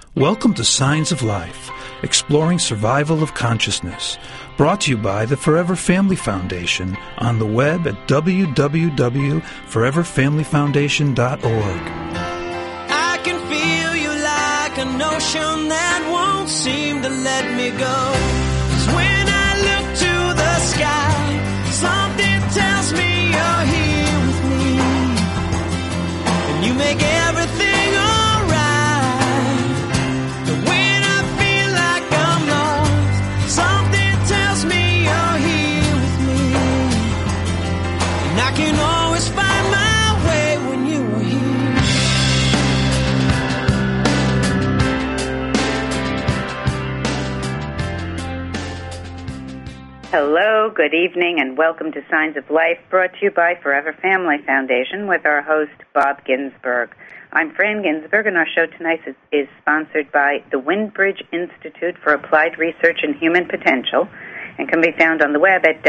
Welcome to Signs of Life, exploring survival of consciousness, brought to you by the Forever Family Foundation on the web at www.foreverfamilyfoundation.org. I can feel you like an ocean that won't seem to let me go. 'Cause when I look to the sky, something tells me you're here with me, and you make everything I can always find my way when you are here. Hello, good evening, and welcome to Signs of Life, brought to you by Forever Family Foundation with our host, Bob Ginsberg. I'm Fran Ginsberg, and our show tonight is sponsored by the Windbridge Institute for Applied Research in Human Potential, and can be found on the web at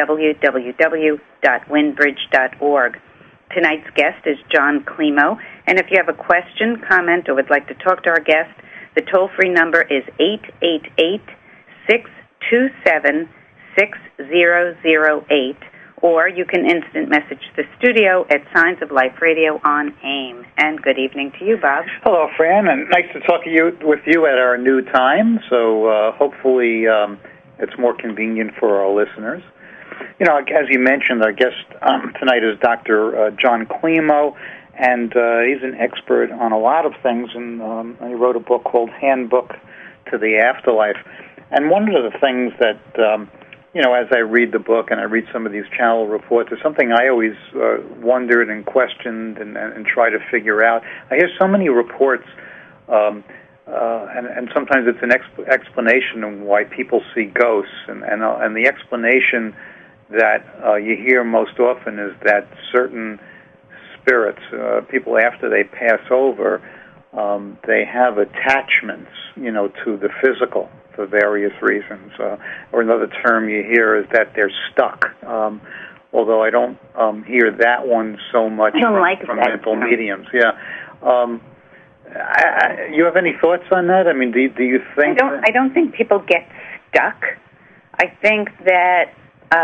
www.windbridge.org. Tonight's guest is John Climo, and if you have a question, comment, or would like to talk to our guest, the toll-free number is 888-627-6008, or you can instant message the studio at Signs of Life Radio on AIM. And good evening to you, Bob. Hello, Fran, and nice to talk with you at our new time, so hopefully it's more convenient for our listeners. You know, as you mentioned, our guest tonight is Dr. John Climo, and he's an expert on a lot of things, and he wrote a book called Handbook to the Afterlife. And one of the things that, you know, as I read the book and I read some of these channel reports, is something I always wondered and questioned and try to figure out. I hear so many reports and sometimes it's an explanation of why people see ghosts, and the explanation that you hear most often is that certain spirits, people after they pass over, they have attachments, you know, to the physical for various reasons. Or another term you hear is that they're stuck. Although I don't hear that one so much from mental mediums. Yeah. You have any thoughts on that? I mean, do you think... I don't think people get stuck. I think that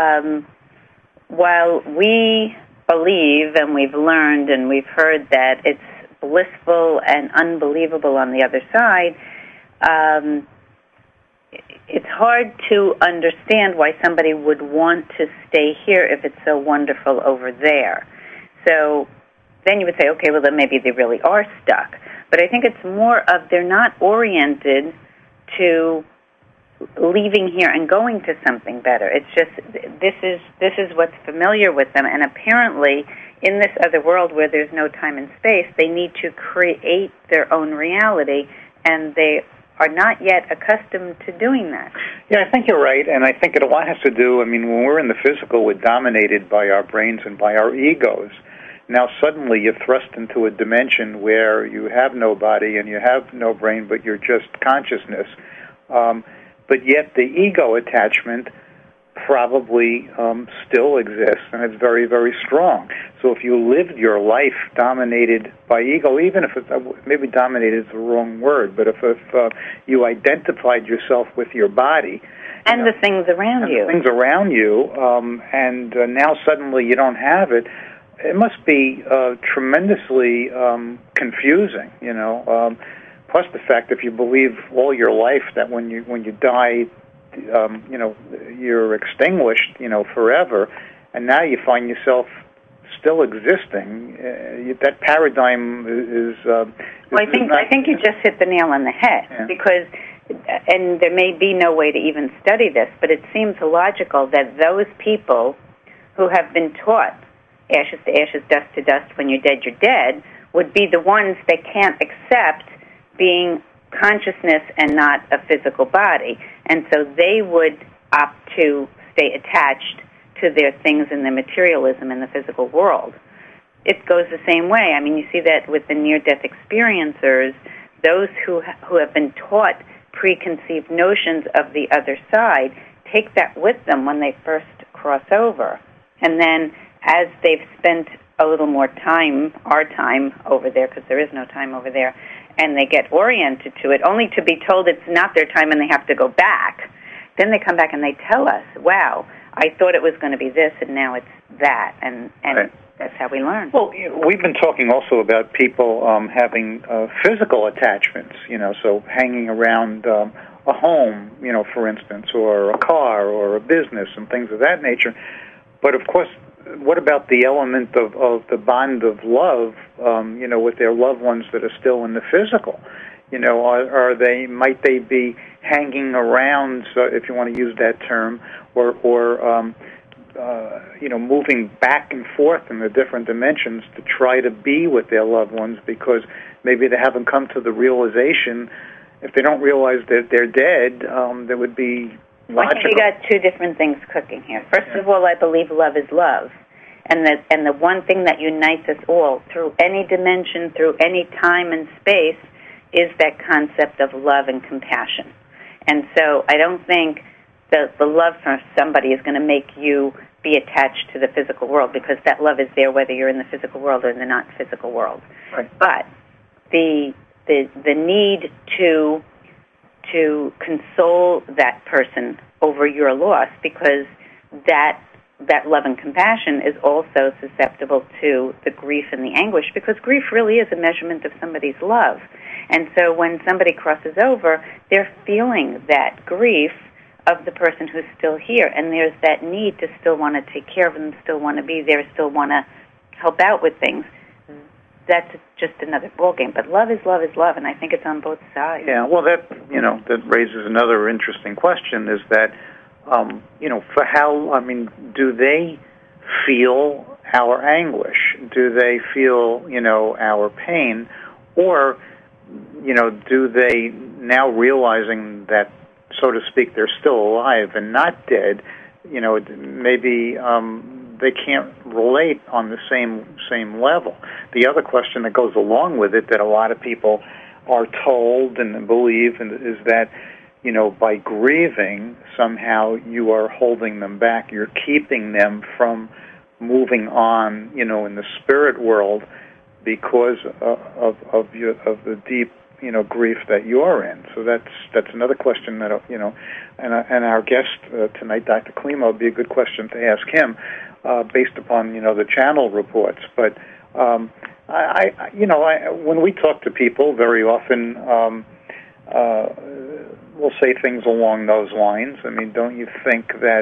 while we believe and we've learned and we've heard that it's blissful and unbelievable on the other side, it's hard to understand why somebody would want to stay here if it's so wonderful over there. So then you would say, okay, well, then maybe they really are stuck. But I think it's more of they're not oriented to leaving here and going to something better. It's just this is what's familiar with them, and apparently in this other world where there's no time and space, they need to create their own reality, and they are not yet accustomed to doing that. Yeah, I think you're right, and I think it a lot has to do, I mean, when we're in the physical, we're dominated by our brains and by our egos. Now suddenly you're thrust into a dimension where you have no body and you have no brain, but you're just consciousness. But yet the ego attachment probably still exists, and it's very, very strong. So if you lived your life dominated by ego, even if it's, maybe dominated is the wrong word, but if you identified yourself with your body, and the things around you, and now suddenly you don't have it, it must be tremendously confusing, you know. Plus the fact, if you believe all your life that when you die, you know, you're extinguished, you know, forever, and now you find yourself still existing. That paradigm is. Well, I think you just hit the nail on the head, yeah. Because, and there may be no way to even study this, but it seems logical that those people who have been taught ashes to ashes, dust to dust, when you're dead, would be the ones that can't accept being consciousness and not a physical body. And so they would opt to stay attached to their things and their materialism in the physical world. It goes the same way. I mean, you see that with the near-death experiencers, those who have been taught preconceived notions of the other side take that with them when they first cross over. And then as they've spent a little more time, our time over there, because there is no time over there, and they get oriented to it, only to be told it's not their time and they have to go back. Then they come back and they tell us, wow, I thought it was going to be this, and now it's that, and right. That's how we learn. Well, we've been talking also about people having physical attachments, so hanging around a home, for instance, or a car or a business and things of that nature. But, of course, what about the element of the bond of love, with their loved ones that are still in the physical? Might they be hanging around, if you want to use that term, or moving back and forth in the different dimensions to try to be with their loved ones because maybe they haven't come to the realization. If they don't realize that they're dead, there would be logical. I think you got two different things cooking here. First of all, I believe love is love. And the one thing that unites us all through any dimension, through any time and space, is that concept of love and compassion. And so I don't think that the love for somebody is going to make you be attached to the physical world, because that love is there whether you're in the physical world or in the not-physical world. Right. But the need to console that person over your loss, because that love and compassion is also susceptible to the grief and the anguish, because grief really is a measurement of somebody's love. And so when somebody crosses over, they're feeling that grief of the person who's still here, and there's that need to still want to take care of them, still want to be there, still want to help out with things. That's just another ballgame. But love is love is love, and I think it's on both sides. Yeah, well, that raises another interesting question, is that, do they feel our anguish? Do they feel, our pain? Or, do they, now realizing that, so to speak, they're still alive and not dead, maybe they can't relate on the same level. The other question that goes along with it that a lot of people are told and believe is that, by grieving, somehow you are holding them back. You're keeping them from moving on, in the spirit world because of the deep, grief that you're in. So that's another question that, and our guest tonight, Dr. Klimo, would be a good question to ask him, based upon, the channel reports. But when we talk to people, very often we'll say things along those lines. I mean, don't you think that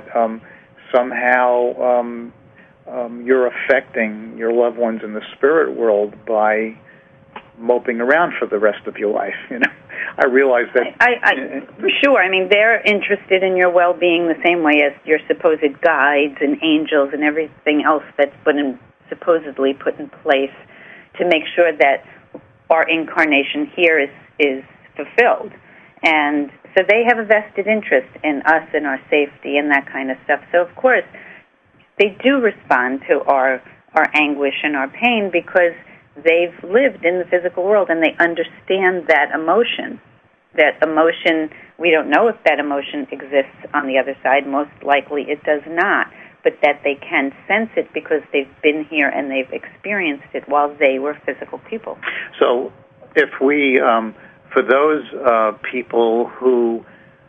somehow you're affecting your loved ones in the spirit world by moping around for the rest of your life? I realize that. I for sure. I mean, they're interested in your well-being the same way as your supposed guides and angels and everything else that's supposedly put in place to make sure that our incarnation here is fulfilled. And so they have a vested interest in us and our safety and that kind of stuff. So, of course, they do respond to our anguish and our pain because they've lived in the physical world and they understand that emotion. That emotion, we don't know if that emotion exists on the other side. Most likely it does not. But that they can sense it because they've been here and they've experienced it while they were physical people. So if we, for those people who,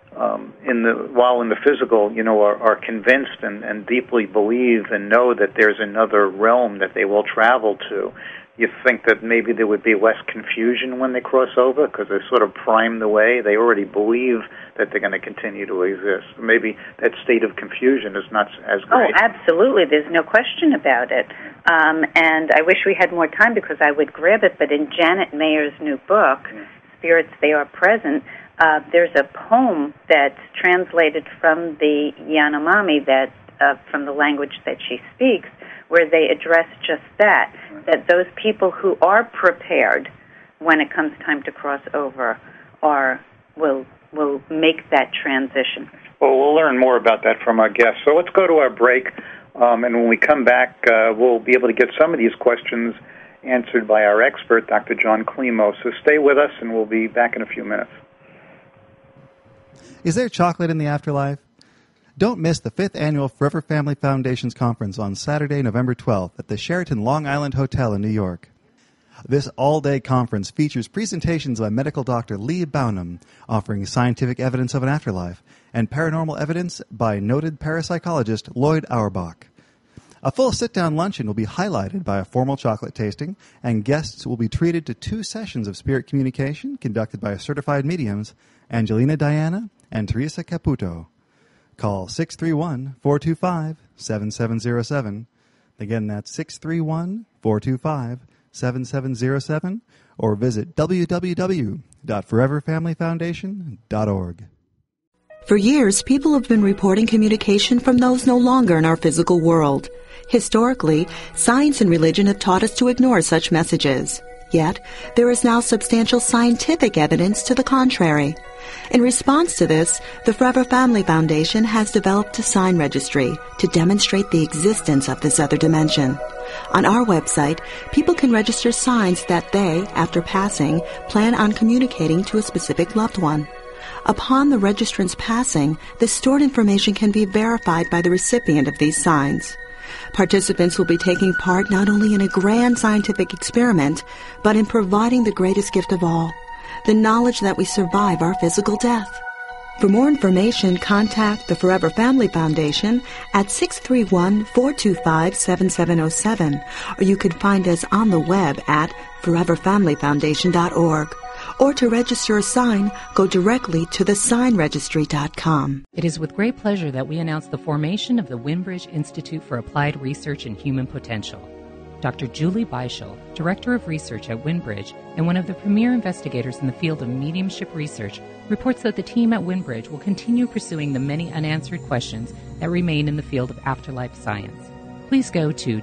while in the physical, are convinced and deeply believe and know that there's another realm that they will travel to, you think that maybe there would be less confusion when they cross over because they sort of prime the way? They already believe that they're going to continue to exist. Maybe that state of confusion is not as great. Oh, absolutely. There's no question about it. And I wish we had more time because I would grab it, but in Janet Mayer's new book, Spirits, They Are Present, there's a poem that's translated from the Yanomami, from the language that she speaks, where they address just that those people who are prepared when it comes time to cross over will make that transition. Well, we'll learn more about that from our guests. So let's go to our break, and when we come back, we'll be able to get some of these questions answered by our expert, Dr. John Klimo. So stay with us, and we'll be back in a few minutes. Is there chocolate in the afterlife? Don't miss the 5th Annual Forever Family Foundation's Conference on Saturday, November 12th at the Sheraton Long Island Hotel in New York. This all-day conference features presentations by medical doctor Lee Bownham, offering scientific evidence of an afterlife, and paranormal evidence by noted parapsychologist Lloyd Auerbach. A full sit-down luncheon will be highlighted by a formal chocolate tasting, and guests will be treated to 2 sessions of spirit communication conducted by certified mediums Angelina Diana and Teresa Caputo. Call 631-425-7707. Again, that's 631-425-7707, or visit www.foreverfamilyfoundation.org. For years, people have been reporting communication from those no longer in our physical world. Historically, science and religion have taught us to ignore such messages. Yet, there is now substantial scientific evidence to the contrary. In response to this, the Forever Family Foundation has developed a sign registry to demonstrate the existence of this other dimension. On our website, people can register signs that they, after passing, plan on communicating to a specific loved one. Upon the registrant's passing, the stored information can be verified by the recipient of these signs. Participants will be taking part not only in a grand scientific experiment, but in providing the greatest gift of all, the knowledge that we survive our physical death. For more information, contact the Forever Family Foundation at 631-425-7707, or you can find us on the web at foreverfamilyfoundation.org. Or to register a sign, go directly to thesignregistry.com. It is with great pleasure that we announce the formation of the Winbridge Institute for Applied Research in Human Potential. Dr. Julie Beischel, Director of Research at Winbridge and one of the premier investigators in the field of mediumship research, reports that the team at Winbridge will continue pursuing the many unanswered questions that remain in the field of afterlife science. Please go to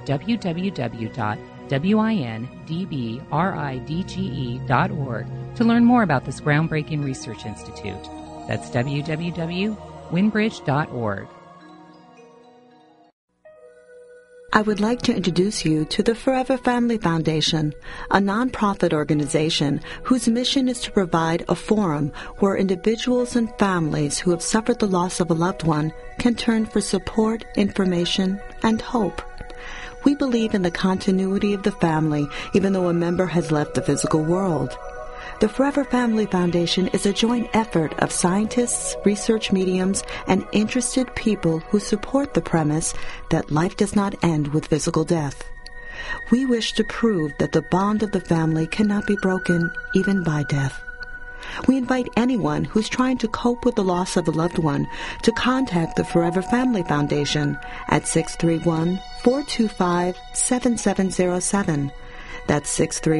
www.windbridge.org to learn more about this groundbreaking research institute. That's www.windbridge.org. I would like to introduce you to the Forever Family Foundation, a nonprofit organization whose mission is to provide a forum where individuals and families who have suffered the loss of a loved one can turn for support, information, and hope. We believe in the continuity of the family, even though a member has left the physical world. The Forever Family Foundation is a joint effort of scientists, research mediums, and interested people who support the premise that life does not end with physical death. We wish to prove that the bond of the family cannot be broken even by death. We invite anyone who's trying to cope with the loss of a loved one to contact the Forever Family Foundation at 631-425-7707. That's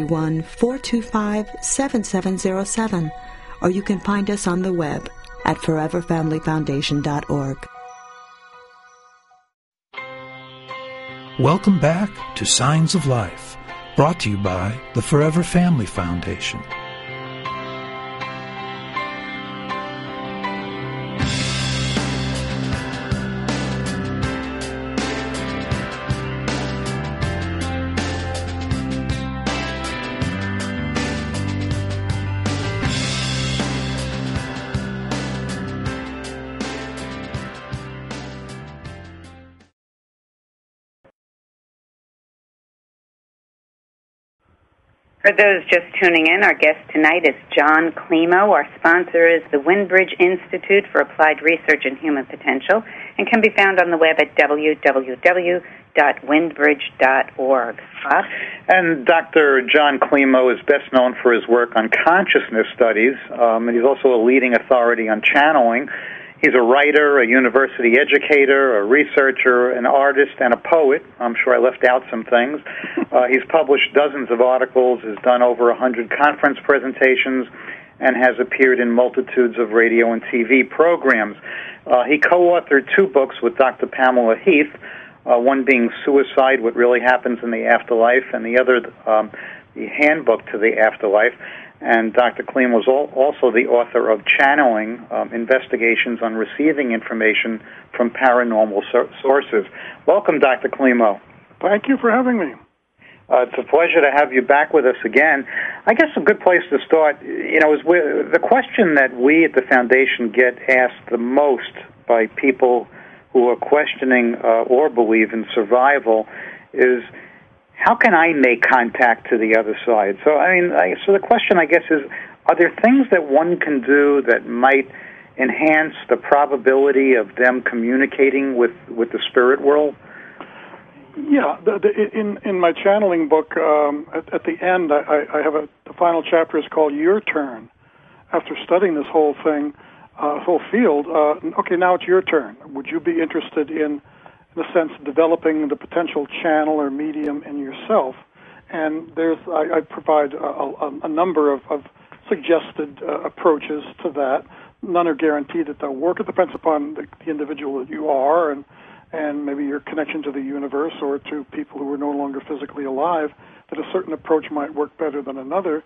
631-425-7707. Or you can find us on the web at foreverfamilyfoundation.org. Welcome back to Signs of Life, brought to you by the Forever Family Foundation. For those just tuning in, our guest tonight is John Climo. Our sponsor is the Winbridge Institute for Applied Research in Human Potential and can be found on the web at www.windbridge.org. Bob? And Dr. John Climo is best known for his work on consciousness studies, and he's also a leading authority on channeling. He's a writer, a university educator, a researcher, an artist, and a poet. I'm sure I left out some things. He's published dozens of articles, has done over 100 conference presentations, and has appeared in multitudes of radio and TV programs. He co-authored 2 books with Dr. Pamela Heath, one being Suicide, What Really Happens in the Afterlife, and the other, The Handbook to the Afterlife. And Dr. Climo was also the author of Channeling, Investigations on Receiving Information from Paranormal Sources. Welcome, Dr. Climo. Thank you for having me. It's a pleasure to have you back with us again. I guess a good place to start, is the question that we at the Foundation get asked the most by people who are questioning or believe in survival is, how can I make contact to the other side? So, so the question, I guess, is, are there things that one can do that might enhance the probability of them communicating with the spirit world? Yeah, in my channeling book, at the end, I have the final chapter is called Your Turn. After studying this whole thing, whole field, okay, now it's your turn. Would you be interested in a sense, developing the potential channel or medium in yourself? And I provide a number of suggested approaches to that. None are guaranteed that they'll work. It depends upon the individual that you are and maybe your connection to the universe or to people who are no longer physically alive, that a certain approach might work better than another.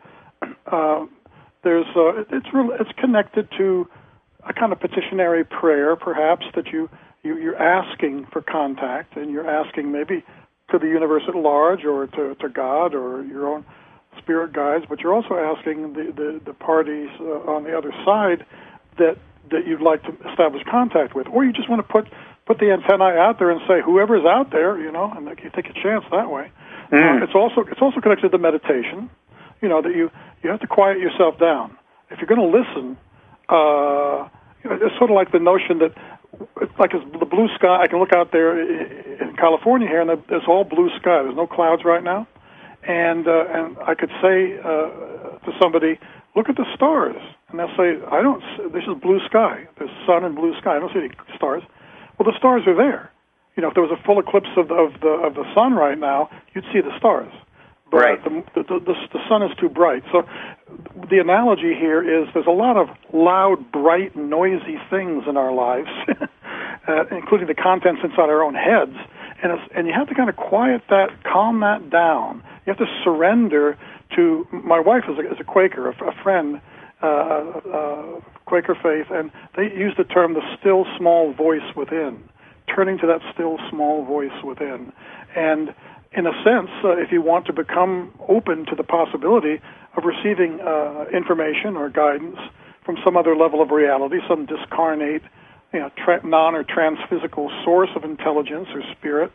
It's connected to a kind of petitionary prayer, perhaps, that you're asking for contact, and you're asking maybe to the universe at large or to God or your own spirit guides, but you're also asking the parties on the other side that you'd like to establish contact with, or you just want to put the antennae out there and say, whoever's out there, and you take a chance that way. It's also connected to meditation, that you have to quiet yourself down. If you're going to listen, it's sort of like the notion that it's like the blue sky. I can look out there in California here, and there's all blue sky. There's no clouds right now, and I could say to somebody, "Look at the stars," and they'll say, "I don't. This is blue sky. There's sun and blue sky. I don't see any stars." Well, the stars are there. If there was a full eclipse of the sun right now, you'd see the stars. But right. The sun is too bright. So the analogy here is there's a lot of loud, bright, noisy things in our lives, including the contents inside our own heads. And you have to kind of quiet that, calm that down. You have to surrender to. My wife is a Quaker, a friend, Quaker faith, and they use the term the still small voice within, turning to that still small voice within. And in a sense, if you want to become open to the possibility of receiving information or guidance from some other level of reality, some discarnate, non or transphysical source of intelligence or spirit,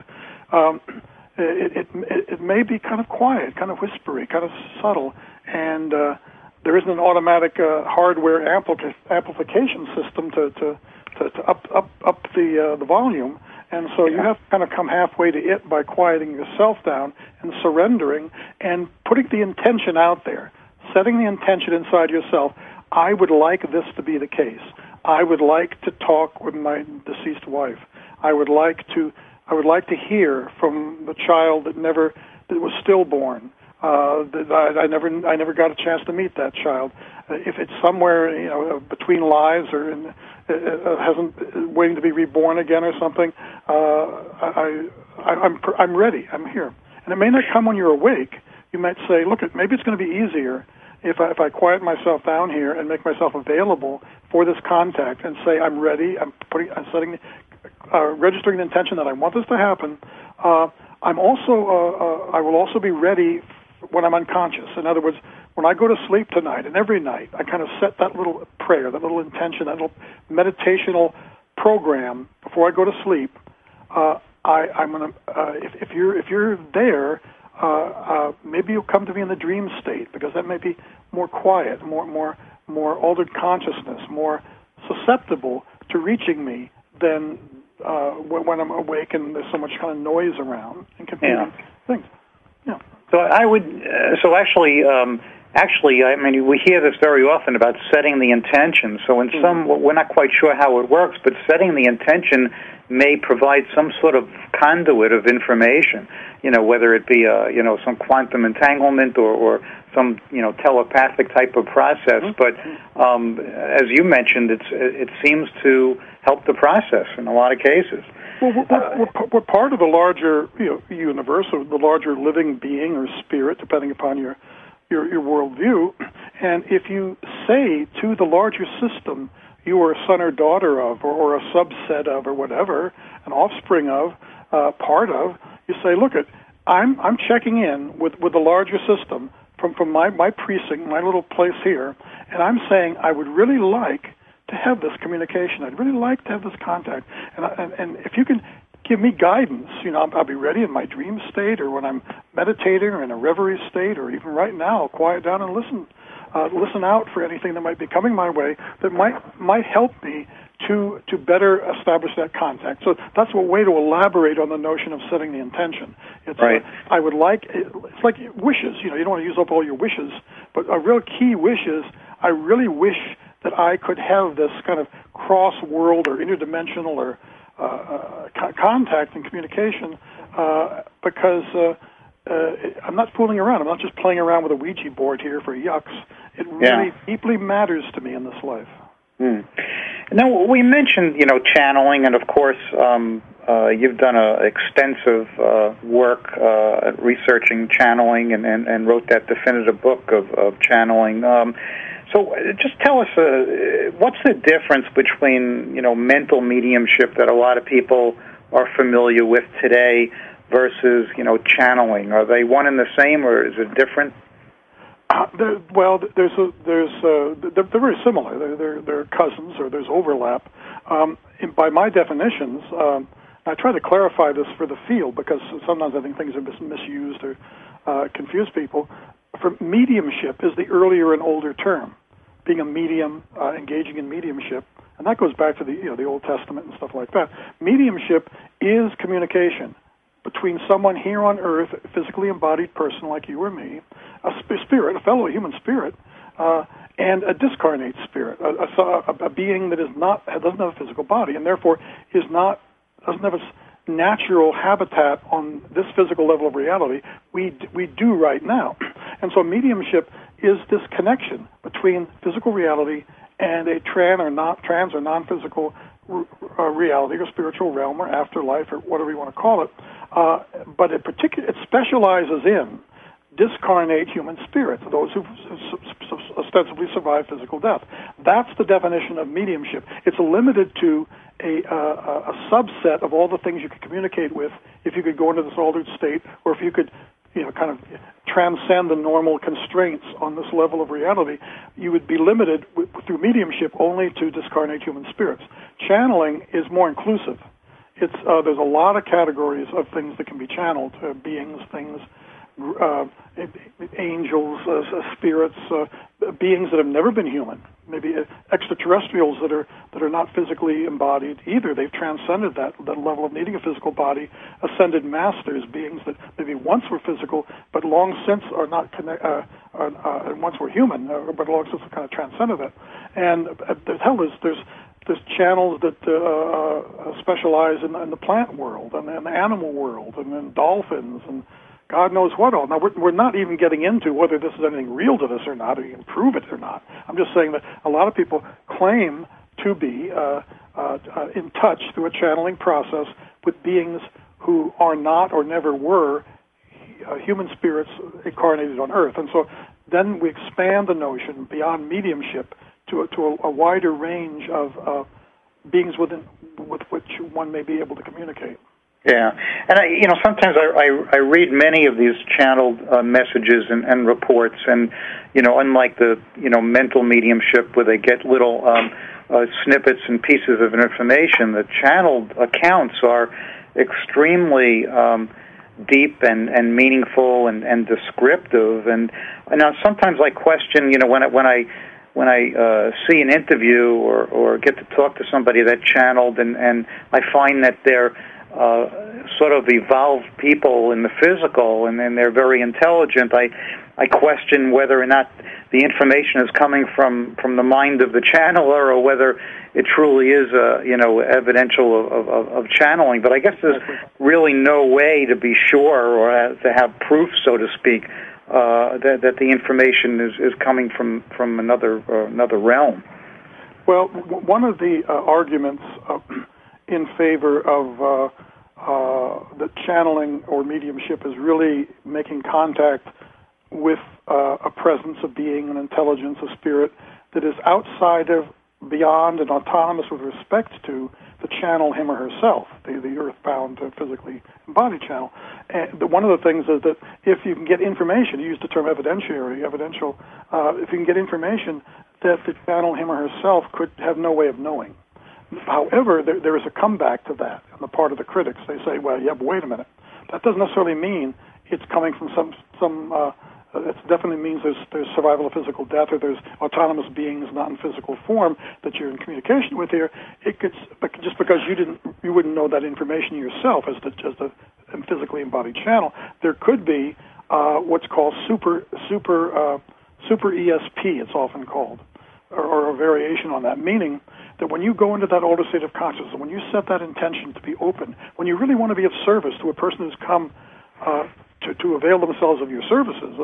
it may be kind of quiet, kind of whispery, kind of subtle, and there isn't an automatic hardware amplification system to up the volume. And so you have to kind of come halfway to it by quieting yourself down and surrendering and putting the intention out there, setting the intention inside yourself. I would like this to be the case. I would like to talk with my deceased wife. I would like to hear from the child that was stillborn. That I never got a chance to meet that child. If it's somewhere between lives or hasn't waiting to be reborn again or something, I'm ready. I'm here, and it may not come when you're awake. You might say, look, maybe it's going to be easier if I quiet myself down here and make myself available for this contact and say I'm ready. I'm registering the intention that I want this to happen. I will also be ready when I'm unconscious. In other words, when I go to sleep tonight, and every night, I kind of set that little prayer, that little intention, that little meditational program before I go to sleep. I'm gonna if you're there, maybe you'll come to me in the dream state, because that may be more quiet, more altered consciousness, more susceptible to reaching me than when I'm awake and there's so much kind of noise around and competing things. Yeah. So actually, I mean, we hear this very often about setting the intention. So we're not quite sure how it works, but setting the intention may provide some sort of conduit of information, whether it be, some quantum entanglement or some, telepathic type of process. But as you mentioned, it seems to help the process in a lot of cases. Well, we're part of the larger, universe, or the larger living being or spirit, depending upon your worldview. And if you say to the larger system you are a son or daughter of, or a subset of, or whatever, an offspring of, part of, you say, look, I'm checking in with the larger system from my precinct, my little place here, and I'm saying I would really like to have this communication. I'd really like to have this contact. And if you can give me guidance. I'll be ready in my dream state, or when I'm meditating, or in a reverie state, or even right now, I'll quiet down and listen out for anything that might be coming my way that might help me to better establish that contact. So that's a way to elaborate on the notion of setting the intention. It's right. It's like wishes. You don't want to use up all your wishes, but a real key wish is, I really wish that I could have this kind of cross-world or interdimensional or contact and communication, because I'm not fooling around. I'm not just playing around with a Ouija board here for yucks. It really deeply matters to me in this life. Now, we mentioned, channeling, and of course, you've done extensive work researching channeling and wrote that definitive book of channeling. So just tell us, what's the difference between, mental mediumship that a lot of people are familiar with today versus, channeling? Are they one and the same, or is it different? They're very similar. They're cousins, or there's overlap. By my definitions, I try to clarify this for the field because sometimes I think things are misused or confuse people. For mediumship is the earlier and older term, being a medium, engaging in mediumship, and that goes back to the Old Testament and stuff like that. Mediumship is communication between someone here on Earth, a physically embodied person like you or me, a spirit, a fellow human spirit, and a discarnate spirit, a being that doesn't have a physical body, and therefore doesn't have its natural habitat on this physical level of reality. We do right now, and so mediumship is this connection between physical reality and a trans or non-physical reality or spiritual realm or afterlife or whatever you want to call it. But it specializes in discarnate human spirits, those who ostensibly survive physical death. That's the definition of mediumship. It's limited to a subset of all the things you could communicate with if you could go into this altered state, or if you could kind of transcend the normal constraints on this level of reality. You would be limited through mediumship only to discarnate human spirits. Channeling is more inclusive. There's a lot of categories of things that can be channeled, beings, things, angels, spirits, beings that have never been human, maybe extraterrestrials that are not physically embodied either. They've transcended that level of needing a physical body. Ascended masters, beings that maybe once were physical but long since are not once were human, but long since have kind of transcended that. And there's channels that specialize in the plant world and the animal world and in dolphins and God knows what all. Now, we're not even getting into whether this is anything real to this or not, or you can prove it or not. I'm just saying that a lot of people claim to be in touch through a channeling process with beings who are not or never were human spirits incarnated on Earth. And so then we expand the notion beyond mediumship to a wider range of beings with which one may be able to communicate. Yeah, and sometimes I read many of these channeled messages and reports, and unlike the mental mediumship where they get little snippets and pieces of information, the channeled accounts are extremely deep and meaningful and descriptive. And now sometimes I question, when I see an interview or get to talk to somebody that channeled, and I find that they're sort of evolved people in the physical, and then they're very intelligent. I question whether or not the information is coming from the mind of the channeler, or whether it truly is evidential of channeling. But I guess there's really no way to be sure, or to have proof, so to speak, that the information is coming from another realm. Well, one of the arguments in favor of the channeling or mediumship is really making contact with a presence, a being, an intelligence, a spirit that is outside of, beyond, and autonomous with respect to the channel, him or herself, the earthbound, physically embodied channel. And one of the things is that if you can get information, you use the term evidential, if you can get information that the channel, him or herself, could have no way of knowing. However, there is a comeback to that on the part of the critics. They say, well, yeah, but wait a minute. That doesn't necessarily mean it's coming from it definitely means there's survival of physical death, or there's autonomous beings not in physical form that you're in communication with here. It could, just because you wouldn't know that information yourself as the physically embodied channel. There could be what's called super ESP. It's often called, or a variation on that, meaning that when you go into that altered state of consciousness, when you set that intention to be open, when you really want to be of service to a person who's come to avail themselves of your services,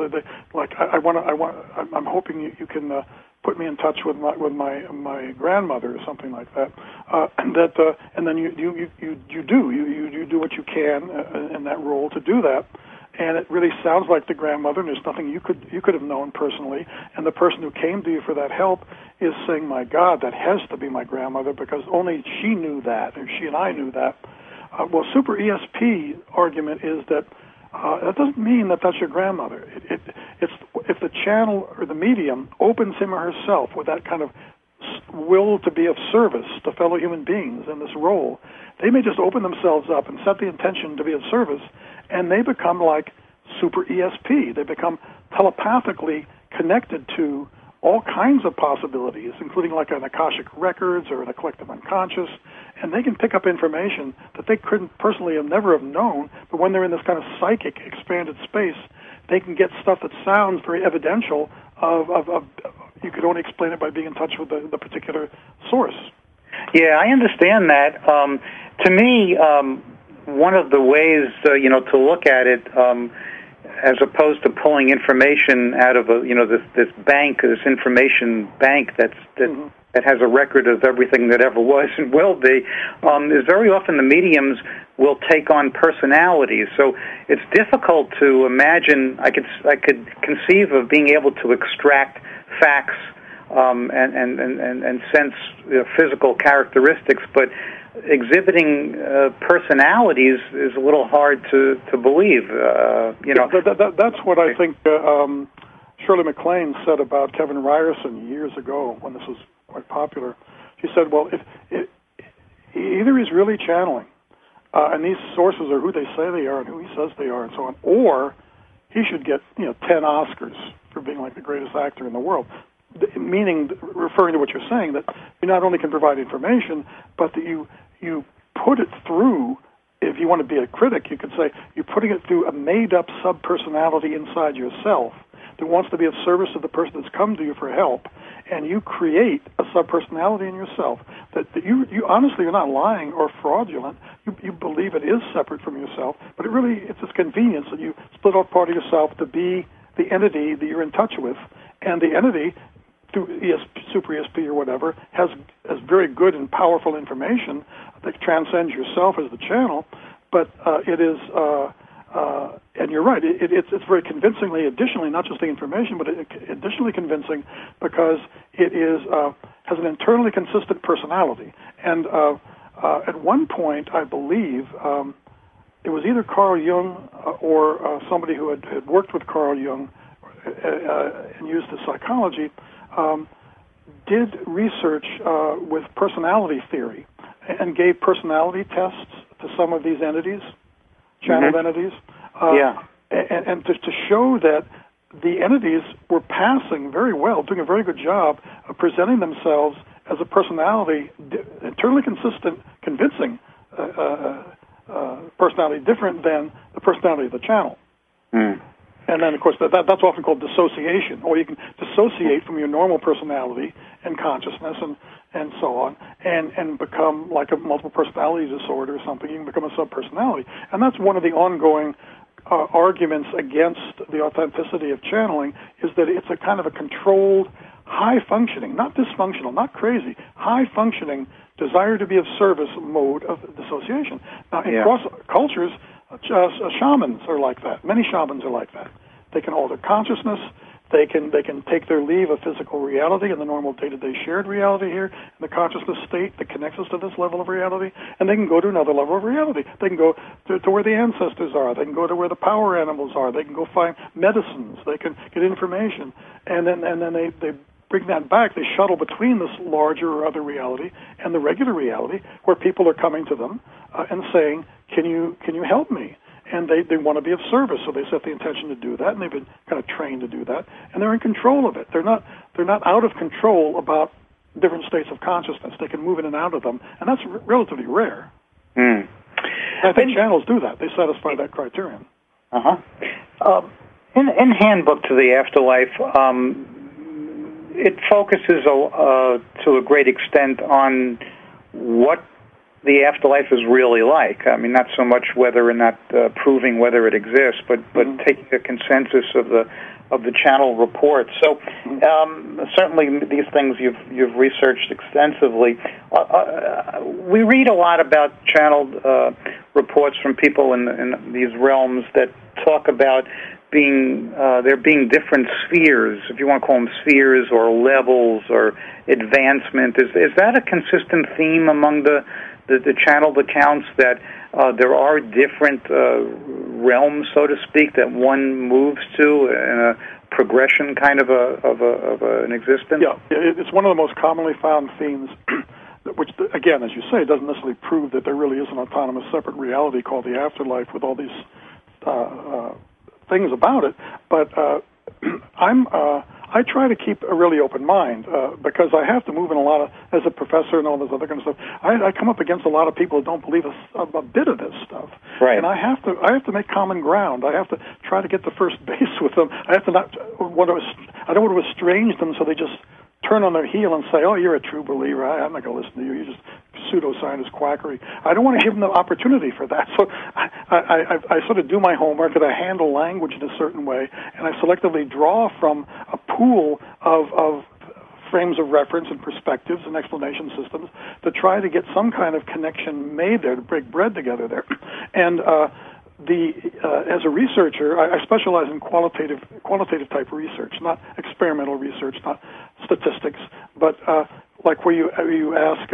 I'm hoping you can put me in touch with my grandmother or something like that, and then you do what you can in that role to do that. And it really sounds like the grandmother, and there's nothing you could have known personally. And the person who came to you for that help is saying, "My God, that has to be my grandmother, because only she knew that, or she and I knew that." Well, super ESP argument is that that doesn't mean that that's your grandmother. It's if the channel or the medium opens him or herself with that kind of will to be of service to fellow human beings in this role, they may just open themselves up and set the intention to be of service, and they become like super ESP. They become telepathically connected to all kinds of possibilities, including like an Akashic records or in a collective unconscious, and they can pick up information that they couldn't personally never have known, but when they're in this kind of psychic expanded space, they can get stuff that sounds very evidential of you could only explain it by being in touch with the particular source. Yeah, I understand that. To me, one of the ways, to look at it, as opposed to pulling information out of this bank, this information bank that has a record of everything that ever was and will be, is very often the mediums will take on personalities. So it's difficult to imagine. I could conceive of being able to extract facts and sense physical characteristics, but exhibiting personalities is a little hard to believe. That's what I think Shirley MacLaine said about Kevin Ryerson years ago when this was quite popular. She said, well, if either he's really channeling, and these sources are who they say they are and who he says they are and so on, or he should get 10 Oscars for being like the greatest actor in the world. Meaning, referring to what you're saying, that you not only can provide information, but that you put it through, if you want to be a critic, you could say you're putting it through a made-up sub-personality inside yourself that wants to be of service to the person that's come to you for help, and you create a sub-personality in yourself that you honestly are not lying or fraudulent. You believe it is separate from yourself, but it's this convenience that you split off part of yourself to be the entity that you're in touch with, and the entity, through super ESP or whatever, has very good and powerful information that transcends yourself as the channel, but it is, and you're right, it's very convincingly, additionally, not just the information, but additionally convincing because it is has an internally consistent personality. And at one point, I believe, it was either Carl Jung or somebody who had worked with Carl Jung and used his psychology, did research with personality theory and gave personality tests to some of these entities, channeled entities, and to show that the entities were passing very well, doing a very good job of presenting themselves as a personality, internally consistent, convincing personality, different than the personality of the channel. And then, of course, that's often called dissociation, or you can dissociate from your normal personality and consciousness and so on, and become like a multiple personality disorder or something. You can become a subpersonality. And that's one of the ongoing arguments against the authenticity of channeling, is that it's a kind of a controlled, high-functioning, not dysfunctional, not crazy, high-functioning, desire to be of service mode of dissociation. Now, in cross cultures, shamans are like that. Many shamans are like that. They can alter consciousness. They can take their leave of physical reality and the normal day-to-day shared reality here, in the consciousness state that connects us to this level of reality, and they can go to another level of reality. They can go to where the ancestors are. They can go to where the power animals are. They can go find medicines. They can get information, and then they bring that back. They shuttle between this larger or other reality and the regular reality, where people are coming to them and saying, "Can you help me?" And they want to be of service, so they set the intention to do that, and they've been kind of trained to do that, and they're in control of it. They're not out of control about different states of consciousness. They can move in and out of them, and that's relatively rare. I think channels do that. They satisfy that criterion. In Handbook to the Afterlife, it focuses to a great extent on what the afterlife is really like. I mean, not so much whether or not proving whether it exists, but taking a consensus of the channel reports. So certainly these things you've researched extensively. We read a lot about channeled reports from people in these realms that talk about there being different spheres, if you want to call them spheres or levels or advancement. Is that a consistent theme among the channeled accounts, that there are different realms, so to speak, that one moves to in a progression kind of an existence? Yeah, it's one of the most commonly found themes, which, again, as you say, doesn't necessarily prove that there really is an autonomous separate reality called the afterlife with all these things about it. But I try to keep a really open mind because I have to move in a lot of, as a professor and all this other kind of stuff, I come up against a lot of people who don't believe a bit of this stuff. Right. And I have to make common ground. I have to try to get the first base with them. I don't want to estrange them so they just turn on their heel and say, "Oh, you're a true believer. I'm not going to listen to you. You're just pseudoscientist quackery." I don't want to give them the opportunity for that. So I sort of do my homework, and I handle language in a certain way, and I selectively draw from a pool of frames of reference and perspectives and explanation systems to try to get some kind of connection made there, to break bread together there. And as a researcher, I specialize in qualitative type research, not experimental research, not statistics, but like where you ask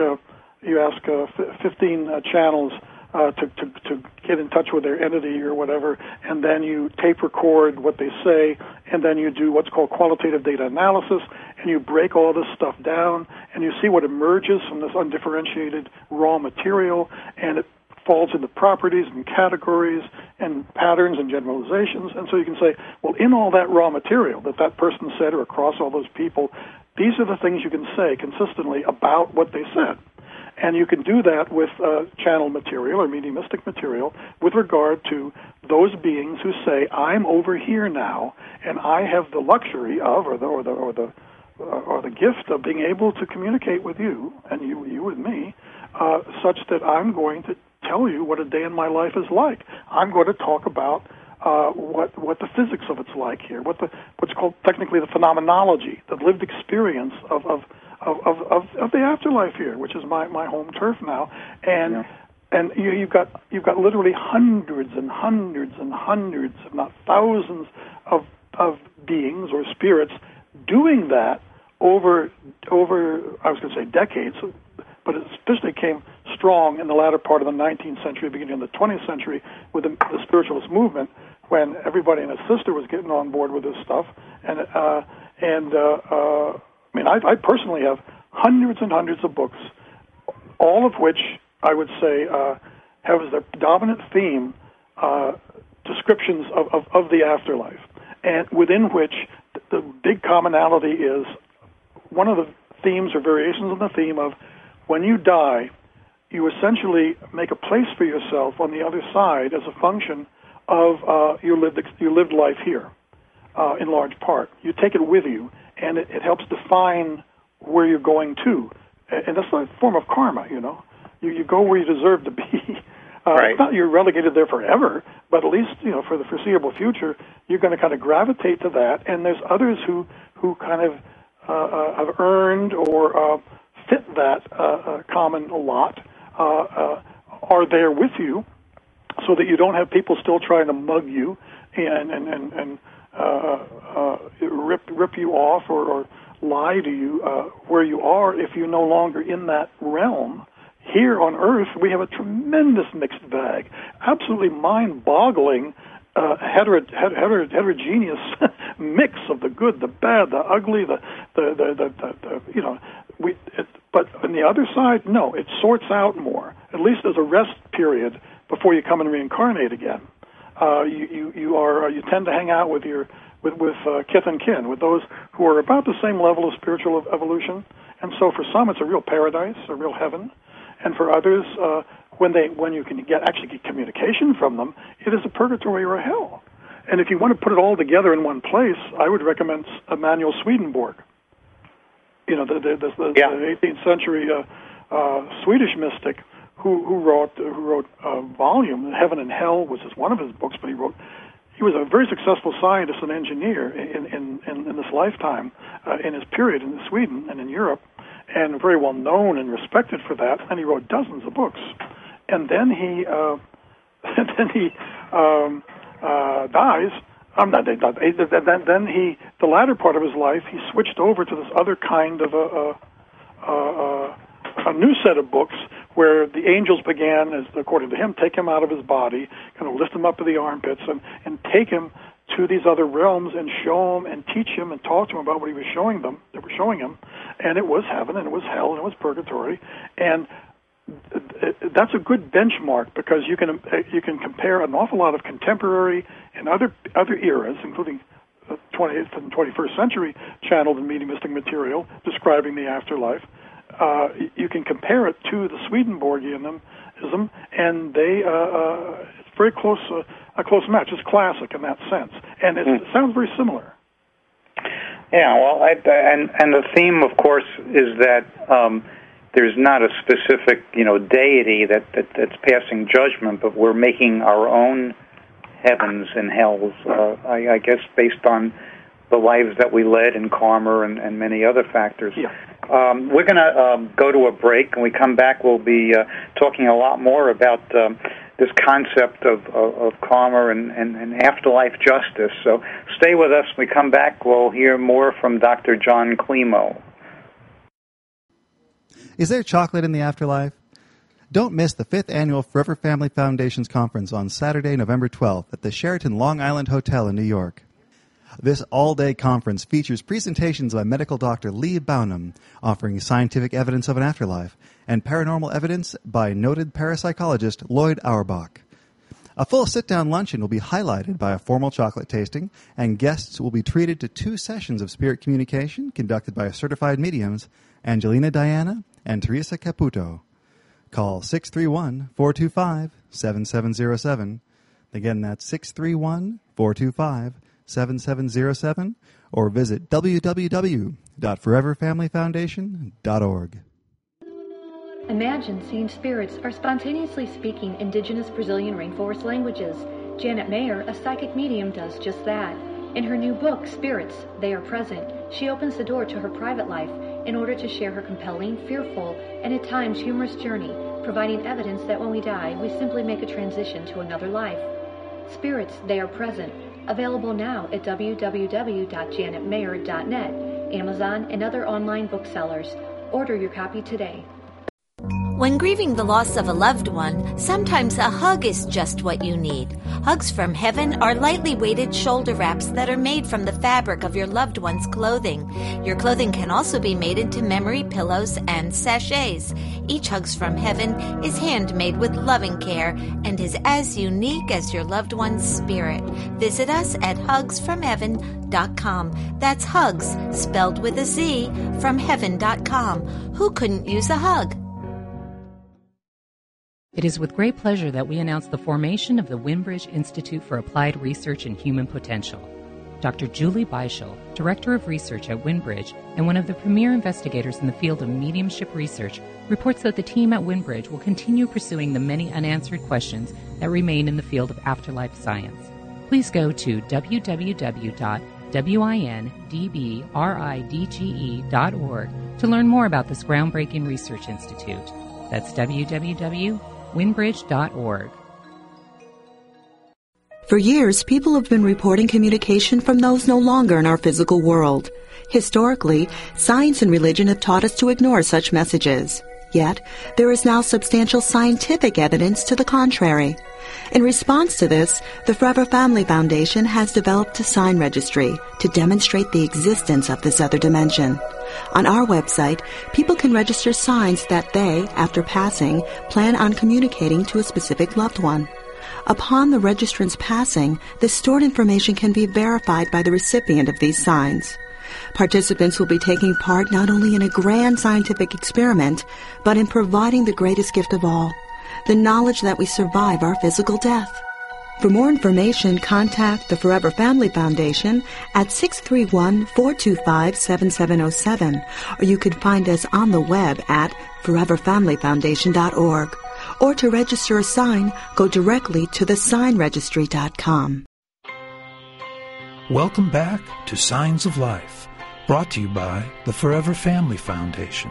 15 channels to get in touch with their entity or whatever, and then you tape record what they say, and then you do what's called qualitative data analysis, and you break all this stuff down, and you see what emerges from this undifferentiated raw material, and it falls into properties and categories and patterns and generalizations. And so you can say, well, in all that raw material that person said, or across all those people, these are the things you can say consistently about what they said. And you can do that with channel material or mediumistic material with regard to those beings who say, "I'm over here now, and I have the luxury of, or the gift of being able to communicate with you and you with me, such that I'm going to tell you what a day in my life is like. I'm going to talk about what the physics of it's like here, what's called technically the phenomenology, the lived experience of the afterlife here, which is my home turf now, and you've got literally hundreds and hundreds and hundreds, if not thousands, of beings or spirits doing that over I was going to say decades, but it especially came strong in the latter part of the 19th century, beginning of the 20th century, with the spiritualist movement, when everybody and his sister was getting on board with this stuff. I personally have hundreds and hundreds of books, all of which I would say have as their dominant theme descriptions of the afterlife, and within which the big commonality is one of the themes or variations of the theme of when you die, you essentially make a place for yourself on the other side as a function of your lived life here, in large part. You take it with you, and it helps define where you're going to. And that's a form of karma, you know. You go where you deserve to be. Right. It's not you're relegated there forever, but at least, you know, for the foreseeable future, you're going to kind of gravitate to that. And there's others who kind of have earned or fit that common lot, are there with you, so that you don't have people still trying to mug you and rip you off or lie to you where you are if you're no longer in that realm. Here on Earth, we have a tremendous mixed bag, absolutely mind-boggling, heterogeneous mix of the good, the bad, the ugly, but on the other side, no, it sorts out more. At least there's a rest period before you come and reincarnate again. You tend to hang out with kith and kin, with those who are about the same level of spiritual evolution. And so for some, it's a real paradise, a real heaven. And for others, when you can actually get communication from them, it is a purgatory or a hell. And if you want to put it all together in one place, I would recommend Emanuel Swedenborg. The 18th century Swedish mystic who wrote a volume. Heaven and Hell was just one of his books, but he was a very successful scientist and engineer in this lifetime, in his period in Sweden and in Europe, and very well known and respected for that. And he wrote dozens of books. And then he dies. The latter part of his life, he switched over to this other kind of a new set of books where the angels began, as according to him, take him out of his body, kind of lift him up to the armpits, and take him to these other realms and show him and teach him and talk to him about what they were showing him. And it was heaven, and it was hell, and it was purgatory. And that's a good benchmark because you can compare an awful lot of contemporary and other eras, including 20th and 21st century channeled and mediumistic material describing the afterlife. You can compare it to the Swedenborgianism, and it's very close, a close match. It's classic in that sense, and it sounds very similar. Yeah, well, and the theme, of course, is that there's not a specific, deity that's passing judgment, but we're making our own heavens and hells. I guess based on the lives that we led in karma and many other factors. Yeah. We're going to go to a break, and we come back, we'll be talking a lot more about this concept of karma and afterlife justice. So stay with us. When we come back, we'll hear more from Dr. John Climo. Is there chocolate in the afterlife? Don't miss the 5th Annual Forever Family Foundation's Conference on Saturday, November 12th at the Sheraton Long Island Hotel in New York. This all-day conference features presentations by medical doctor Lee Bownham, offering scientific evidence of an afterlife, and paranormal evidence by noted parapsychologist Lloyd Auerbach. A full sit-down luncheon will be highlighted by a formal chocolate tasting, and guests will be treated to 2 sessions of spirit communication conducted by certified mediums, Angelina Diana and Teresa Caputo. Call 631-425-7707. Again, that's 631-425-7707, or visit www.foreverfamilyfoundation.org. Imagine seeing spirits are spontaneously speaking indigenous Brazilian rainforest languages. Janet Mayer, a psychic medium, does just that. In her new book, Spirits, They Are Present, she opens the door to her private life in order to share her compelling, fearful, and at times humorous journey, providing evidence that when we die, we simply make a transition to another life. Spirits, They Are Present, available now at www.janetmayer.net, Amazon, and other online booksellers. Order your copy today. When grieving the loss of a loved one, sometimes a hug is just what you need. Hugs from Heaven are lightly weighted shoulder wraps that are made from the fabric of your loved one's clothing. Your clothing can also be made into memory pillows and sachets. Each Hugs from Heaven is handmade with loving care and is as unique as your loved one's spirit. Visit us at hugsfromheaven.com. That's hugs, spelled with a Z, from heaven.com. Who couldn't use a hug? It is with great pleasure that we announce the formation of the Winbridge Institute for Applied Research in Human Potential. Dr. Julie Beischel, Director of Research at Winbridge and one of the premier investigators in the field of mediumship research, reports that the team at Winbridge will continue pursuing the many unanswered questions that remain in the field of afterlife science. Please go to www.windbridge.org to learn more about this groundbreaking research institute. That's www.windbridge.org. For years, people have been reporting communication from those no longer in our physical world. Historically, science and religion have taught us to ignore such messages. Yet, there is now substantial scientific evidence to the contrary. In response to this, the Forever Family Foundation has developed a sign registry to demonstrate the existence of this other dimension. On our website, people can register signs that they, after passing, plan on communicating to a specific loved one. Upon the registrant's passing, the stored information can be verified by the recipient of these signs. Participants will be taking part not only in a grand scientific experiment, but in providing the greatest gift of all, the knowledge that we survive our physical death. For more information, contact the Forever Family Foundation at 631-425-7707, or you can find us on the web at foreverfamilyfoundation.org. Or to register a sign, go directly to thesignregistry.com. Welcome back to Signs of Life, brought to you by the Forever Family Foundation.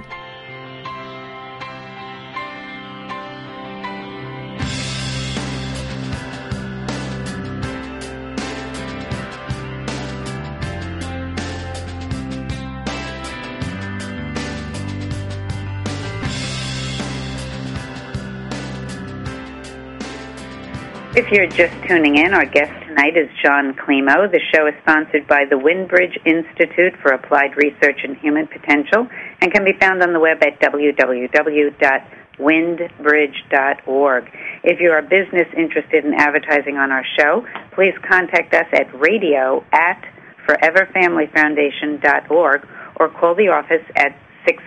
If you're just tuning in, our guest tonight is John Climo. The show is sponsored by the Windbridge Institute for Applied Research in Human Potential and can be found on the web at www.windbridge.org. If you are a business interested in advertising on our show, please contact us at radio@foreverfamilyfoundation.org or call the office at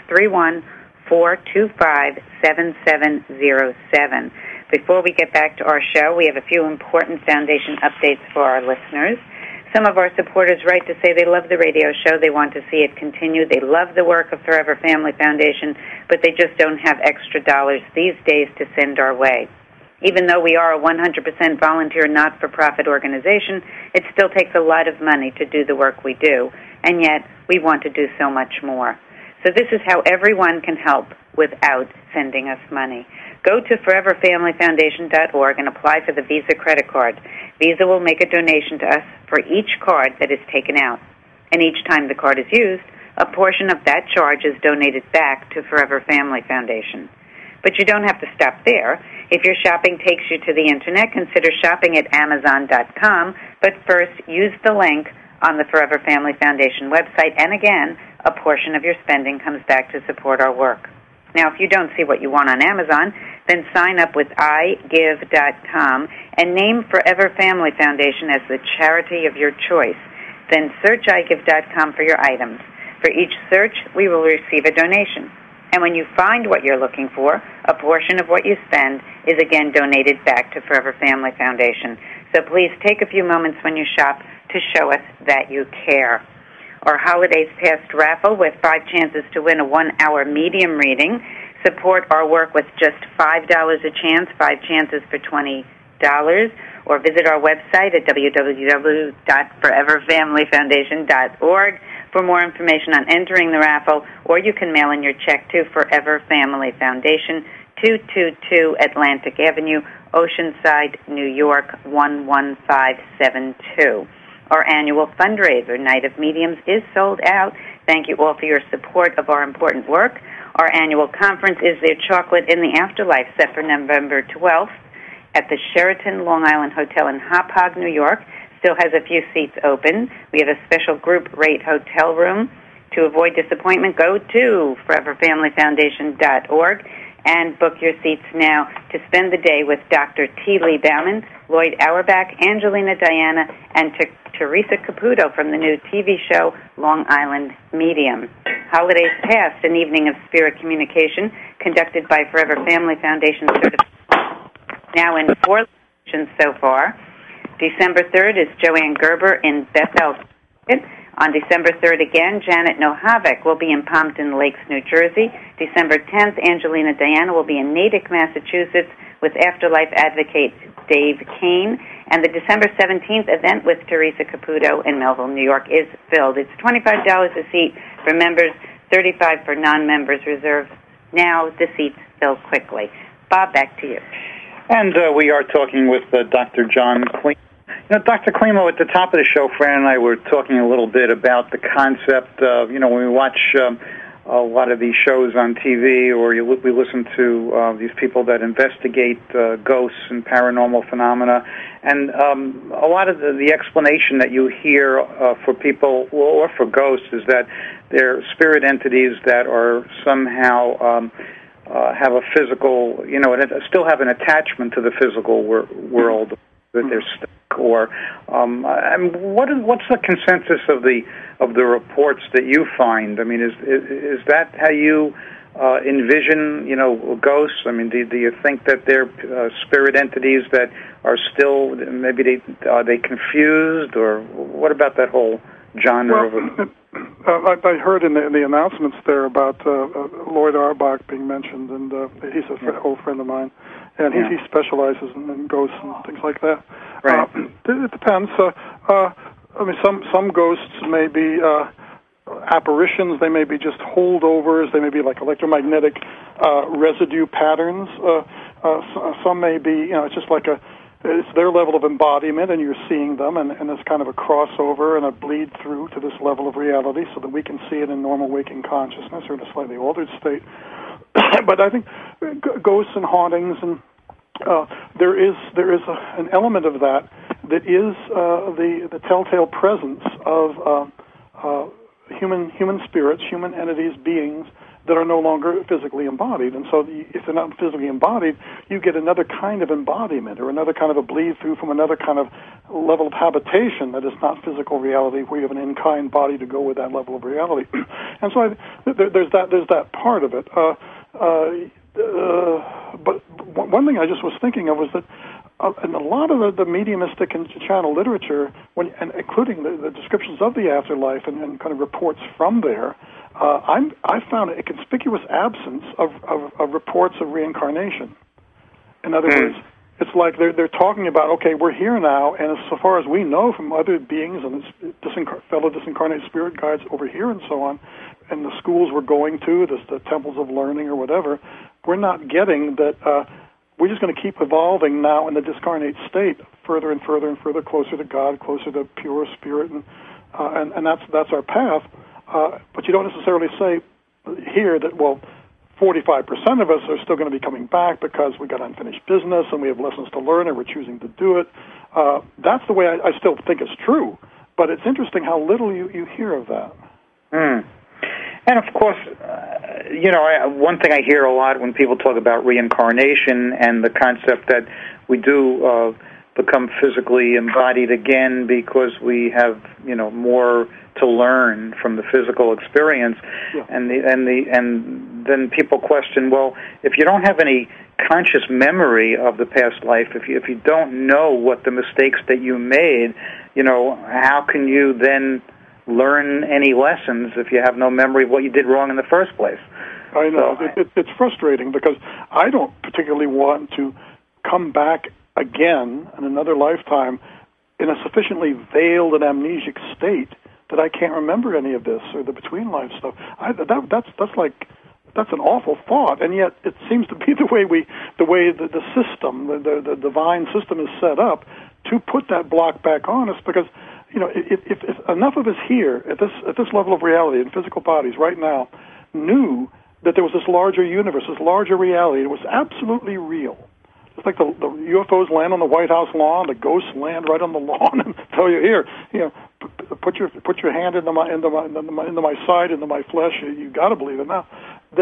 631-425-7707. Before we get back to our show, we have a few important Foundation updates for our listeners. Some of our supporters write to say they love the radio show, they want to see it continue, they love the work of Forever Family Foundation, but they just don't have extra dollars these days to send our way. Even though we are a 100% volunteer not-for-profit organization, it still takes a lot of money to do the work we do, and yet we want to do so much more. So this is how everyone can help without sending us money. Go to foreverfamilyfoundation.org and apply for the Visa credit card. Visa will make a donation to us for each card that is taken out. And each time the card is used, a portion of that charge is donated back to Forever Family Foundation. But you don't have to stop there. If your shopping takes you to the Internet, consider shopping at Amazon.com. But first, use the link on the Forever Family Foundation website. And again, a portion of your spending comes back to support our work. Now, if you don't see what you want on Amazon, then sign up with iGive.com and name Forever Family Foundation as the charity of your choice. Then search iGive.com for your items. For each search, we will receive a donation. And when you find what you're looking for, a portion of what you spend is again donated back to Forever Family Foundation. So please take a few moments when you shop to show us that you care. Our Holidays Past raffle with 5 chances to win a 1-hour medium reading. Support our work with just $5 a chance, 5 chances for $20. Or visit our website at www.foreverfamilyfoundation.org for more information on entering the raffle, or you can mail in your check to Forever Family Foundation, 222 Atlantic Avenue, Oceanside, New York, 11572. Our annual fundraiser, Night of Mediums, is sold out. Thank you all for your support of our important work. Our annual conference is Their Chocolate in the Afterlife, set for November 12th at the Sheraton Long Island Hotel in Hop Hog, New York. Still has a few seats open. We have a special group rate hotel room. To avoid disappointment, go to foreverfamilyfoundation.org and book your seats now to spend the day with Dr. T. Lee Bauman, Lloyd Auerbach, Angelina Diana, and Teresa Caputo from the new TV show Long Island Medium. Holidays Past, an evening of spirit communication conducted by Forever Family Foundation certified. Now in 4 locations so far. December 3rd is Joanne Gerber in Bethel. On December 3rd again, Janet Nohavec will be in Pompton Lakes, New Jersey. December 10th, Angelina Diana will be in Natick, Massachusetts with Afterlife Advocate Dave Kane. And the December 17th event with Teresa Caputo in Melville, New York is filled. It's $25 a seat for members, $35 for non-members. Reserve now. The seats fill quickly. Bob, back to you. And we are talking with Dr. John Climo. Dr. Climo, at the top of the show, Fran and I were talking a little bit about the concept of, when we watch a lot of these shows on TV, or we listen to these people that investigate ghosts and paranormal phenomena, and a lot of the explanation that you hear for people or for ghosts is that they're spirit entities that are somehow have a physical, still have an attachment to the physical world, that they're stuck. Or what's the consensus of the reports that you find? I mean, is that how you envision, ghosts? I mean, do you think that they're spirit entities that are still, maybe are they confused, or what about that whole genre of? I heard in the announcements there about Lloyd Auerbach being mentioned, and he's an old friend of mine, and he specializes in ghosts and things like that. Right. It depends. I mean, some ghosts may be apparitions. They may be just holdovers. They may be like electromagnetic residue patterns. Some may be, it's just like it's their level of embodiment, and you're seeing them, and it's kind of a crossover and a bleed through to this level of reality so that we can see it in normal waking consciousness or in a slightly altered state. But I think ghosts and hauntings, and there is an element of that is the telltale presence of human spirits, human entities, beings that are no longer physically embodied. And so if they're not physically embodied, you get another kind of embodiment or another kind of a bleed-through from another kind of level of habitation that is not physical reality, where you have an in-kind body to go with that level of reality. And so there's that part of it. But one thing I just was thinking of was that in a lot of the mediumistic and channel literature, and including the descriptions of the afterlife and kind of reports from there, I found a conspicuous absence of reports of reincarnation. In other words, it's like they're talking about, okay, we're here now, and so far as we know from other beings and fellow disincarnated spirit guides over here and so on, and the schools we're going to, the temples of learning or whatever, we're not getting that. We're just going to keep evolving now in the discarnate state, further and further and further, closer to God, closer to pure spirit, and that's our path. But you don't necessarily say here that, well, 45% of us are still going to be coming back because we got unfinished business and we have lessons to learn and we're choosing to do it. That's the way I still think it's true. But it's interesting how little you hear of that. And, of course, one thing I hear a lot when people talk about reincarnation and the concept that we do become physically embodied again because we have, more to learn from the physical experience. Yeah. And then people question, well, if you don't have any conscious memory of the past life, if you don't know what the mistakes that you made, how can you then learn any lessons if you have no memory of what you did wrong in the first place? I know. It's frustrating because I don't particularly want to come back again in another lifetime in a sufficiently veiled and amnesic state that I can't remember any of this or the between life stuff. That's an awful thought, and yet it seems to be the way the system, the divine system is set up to put that block back on us, because if enough of us here at this level of reality in physical bodies right now knew that there was this larger universe, this larger reality, it was absolutely real. It's like the UFOs land on the White House lawn, the ghosts land right on the lawn and tell you, here, put your hand into my side, into my flesh. You got to believe it now.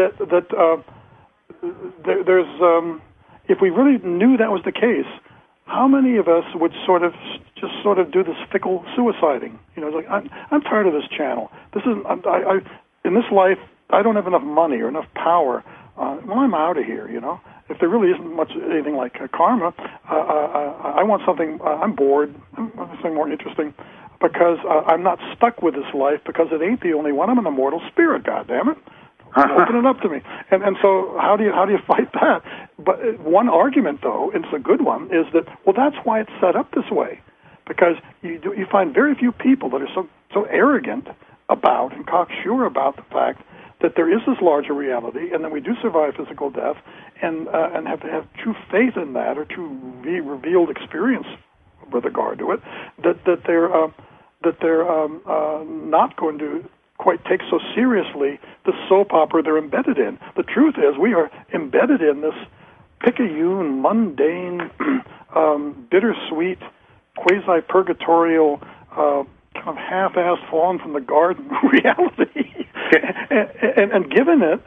There's if we really knew that was the case, how many of us would sort of do this fickle suiciding? It's like I'm tired of this channel. In this life I don't have enough money or enough power. Well, I'm out of here. If there really isn't anything like karma, I want something. I'm bored. I want something more interesting, because I'm not stuck with this life, because it ain't the only one. I'm an immortal spirit. God damn it! Open it up to me. And so how do you fight that? But one argument, though, and it's a good one, is that, well, that's why it's set up this way, because you find very few people that are so arrogant about and cocksure about the fact that there is this larger reality, and that we do survive physical death, and have to have true faith in that, or true revealed experience with regard to it, that they're not going to quite take so seriously soap opera they're embedded in. The truth is we are embedded in this picayune, mundane, bittersweet, quasi-purgatorial, kind of half-assed fallen from the garden reality. and given it,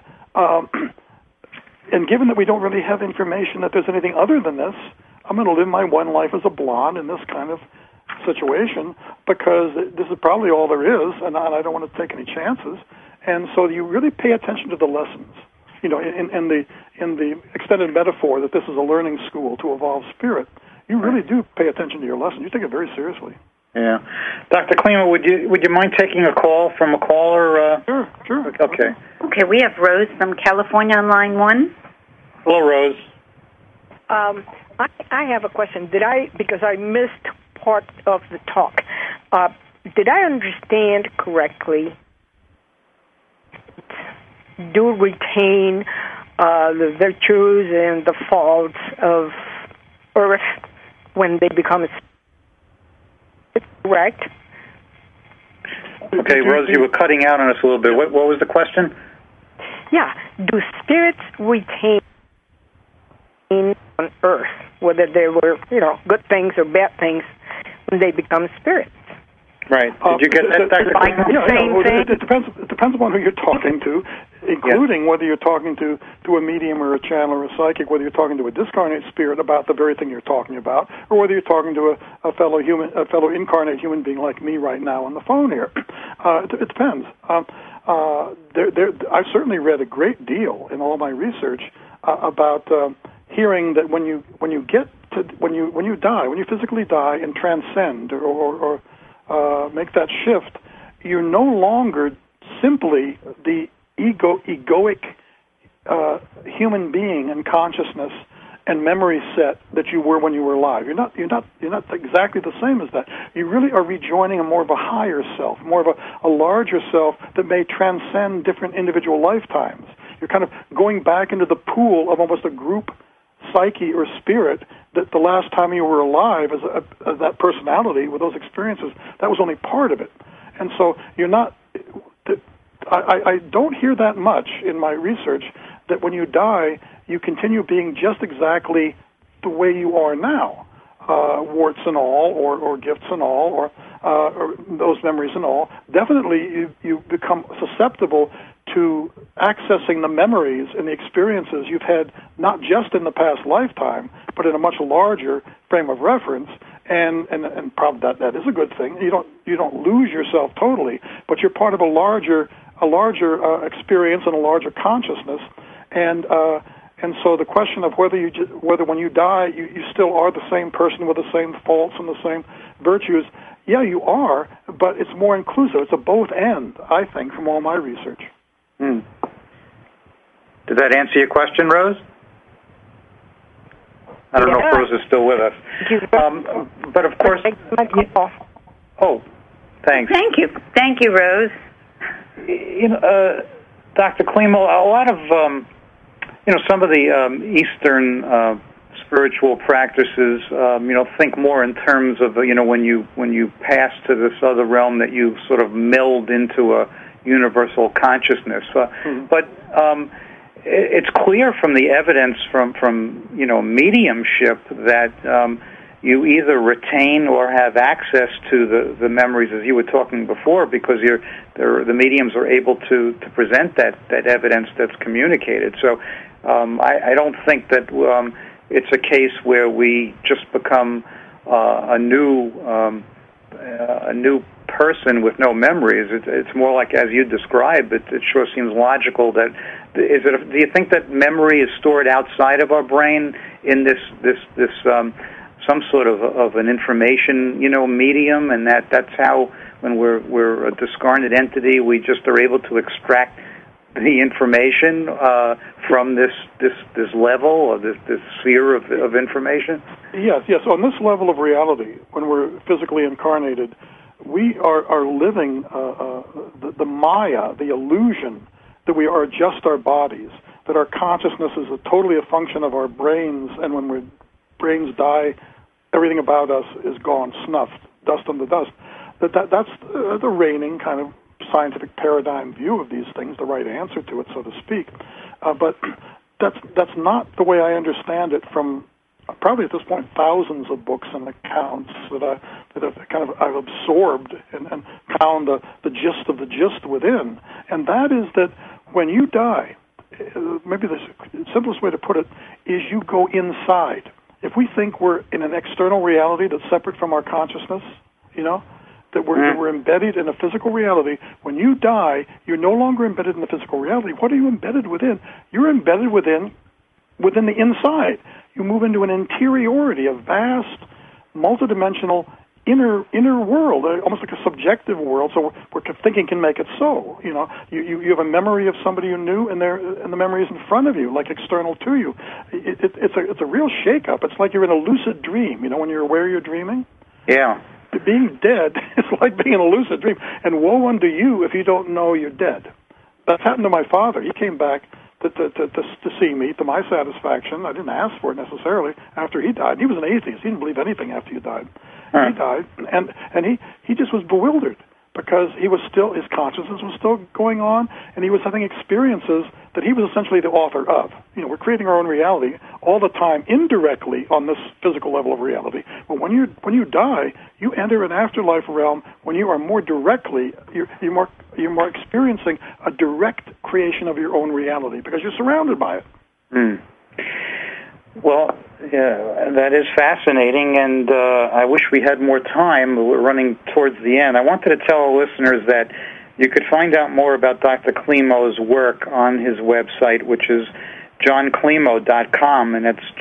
and given that we don't really have information that there's anything other than this, I'm going to live my one life as a blonde in this kind of situation because this is probably all there is, and I don't want to take any chances. And so you really pay attention to the lessons. You know, in the extended metaphor that this is a learning school to evolve spirit, you really do pay attention to your lesson. You take it very seriously. Yeah, Dr. Klima, would you mind taking a call from a caller? Sure. Okay. Okay, we have Rose from California on line 1. Hello, Rose. I have a question. Because I missed part of the talk, did I understand correctly? Do retain the virtues and the faults of Earth when they become correct? Okay, Rose, you were cutting out on us a little bit. What was the question? Yeah. Do spirits retain on Earth, whether they were, good things or bad things, when they become spirits? Right. Did you get that, Dr. It depends upon who you're talking to, including whether you're talking to a medium or a channel or a psychic, whether you're talking to a discarnate spirit about the very thing you're talking about, or whether you're talking to a fellow incarnate human being like me right now on the phone here. It depends. I've certainly read a great deal in all my research about hearing that when you die, when you physically die and transcend or make that shift, you're no longer simply the egoic human being and consciousness and memory set that you were when you were alive. You're not exactly the same as that. You really are rejoining a more of a higher self, more of a larger self that may transcend different individual lifetimes. You're kind of going back into the pool of almost a group psyche or spirit that the last time you were alive as that personality with those experiences, that was only part of it. And so you're not, I don't hear that much in my research that when you die, you continue being just exactly the way you are now, warts and all, or gifts and all, or those memories and all. Definitely you become susceptible to accessing the memories and the experiences you've had not just in the past lifetime, but in a much larger frame of reference, and probably that is a good thing. You don't lose yourself totally, but you're part of a larger experience and a larger consciousness, and so the question of whether when you die you still are the same person with the same faults and the same virtues. Yeah, you are, but it's more inclusive. It's a both and, I think, from all my research. Did that answer your question, Rose? I don't know if Rose is still with us. But of course... Oh, thanks. Thank you, Rose. Dr. Klima, a lot of, some of the Eastern spiritual practices, think more in terms of, when you pass to this other realm that you sort of meld into a universal consciousness. But it's clear from the evidence from mediumship that you either retain or have access to the memories, as you were talking before, because the mediums are able to present that evidence that's communicated. So I don't think that it's a case where we just become a new person with no memories. It's more like, as you described, it sure seems logical that do you think that memory is stored outside of our brain in this some sort of an information medium, and that's how when we're a discarnate entity we just are able to extract the information from this level or this sphere of information? Yes. On this level of reality, when we're physically incarnated, we are living the Maya, the illusion that we are just our bodies, that our consciousness is totally a function of our brains, and when our brains die, everything about us is gone, snuffed, dust on the dust. That's the reigning kind of scientific paradigm view of these things, the right answer to it, so to speak. But that's not the way I understand it from probably at this point thousands of books and accounts that I've absorbed and found the gist of the gist within. And that is that when you die, maybe the simplest way to put it is you go inside. If we think we're in an external reality that's separate from our consciousness, that we're embedded in a physical reality, when you die, you're no longer embedded in the physical reality. What are you embedded within? You're embedded within the inside. You move into an interiority, a vast, multidimensional inner world, almost like a subjective world. So where thinking can make it so. You have a memory of somebody you knew, and the memory is in front of you, like external to you. It's a real shake-up. It's like you're in a lucid dream. When you're aware you're dreaming. Yeah. Being dead is like being in a lucid dream, and woe unto you if you don't know you're dead. That's happened to my father. He came back to see me, to my satisfaction. I didn't ask for it necessarily. After he died, he was an atheist. He didn't believe anything after he died. He died, and he just was bewildered because his consciousness was still going on, and he was having experiences that he was essentially the author of. We're creating our own reality all the time, indirectly on this physical level of reality. But when you die, you enter an afterlife realm when you are more directly, you're more experiencing a direct creation of your own reality because you're surrounded by it. Mm. Well, yeah, that is fascinating, and I wish we had more time. We're running towards the end. I wanted to tell our listeners that you could find out more about Dr. Klimo's work on his website, which is JohnKlimo.com, and it's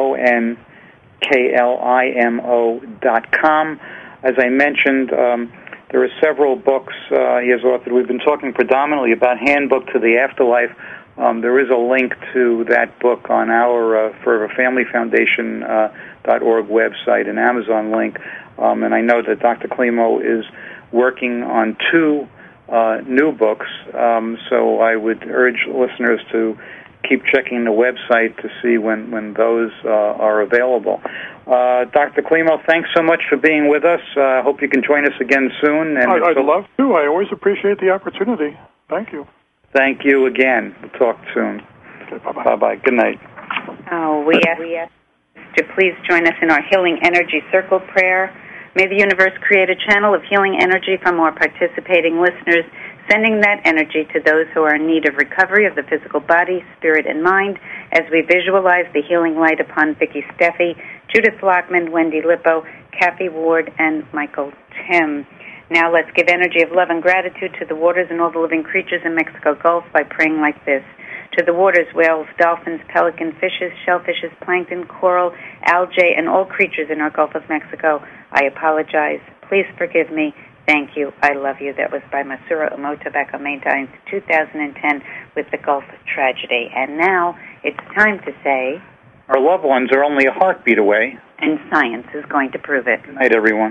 JohnKlimo.com. As I mentioned, there are several books he has authored. We've been talking predominantly about Handbook to the Afterlife. There is a link to that book on our Forever Family Foundation.org website, an Amazon link. And I know that Dr. Klimo is working on 2 new books, so I would urge listeners to keep checking the website to see when those are available. Dr. Klimo, thanks so much for being with us. I hope you can join us again soon. And I'd love to. I always appreciate the opportunity. Thank you. Thank you again. We'll talk soon. Okay, bye-bye. Bye-bye. Good night. We ask to please join us in our Healing Energy Circle prayer. May the universe create a channel of healing energy from our participating listeners, sending that energy to those who are in need of recovery of the physical body, spirit, and mind, as we visualize the healing light upon Vicki Steffi, Judith Lockman, Wendy Lippo, Kathy Ward, and Michael Tim. Now let's give energy of love and gratitude to the waters and all the living creatures in Mexico Gulf by praying like this. To the waters, whales, dolphins, pelican, fishes, shellfishes, plankton, coral, algae, and all creatures in our Gulf of Mexico, I apologize. Please forgive me. Thank you. I love you. That was by Masuro Emoto back on May 9th, 2010 with the Gulf tragedy. And now it's time to say, our loved ones are only a heartbeat away. And science is going to prove it. Good night, everyone.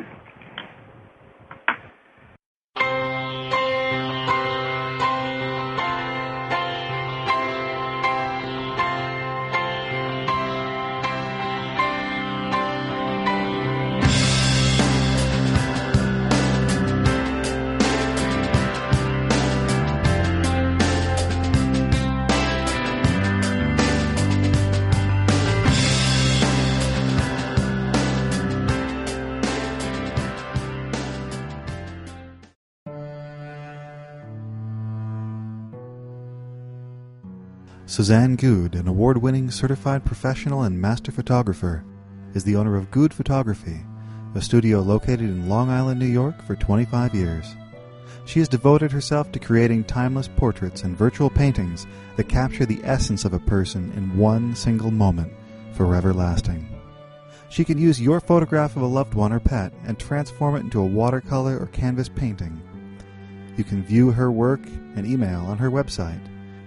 Suzanne Good, an award-winning certified professional and master photographer, is the owner of Good Photography, a studio located in Long Island, New York for 25 years. She has devoted herself to creating timeless portraits and virtual paintings that capture the essence of a person in one single moment, forever lasting. She can use your photograph of a loved one or pet and transform it into a watercolor or canvas painting. You can view her work and email on her website,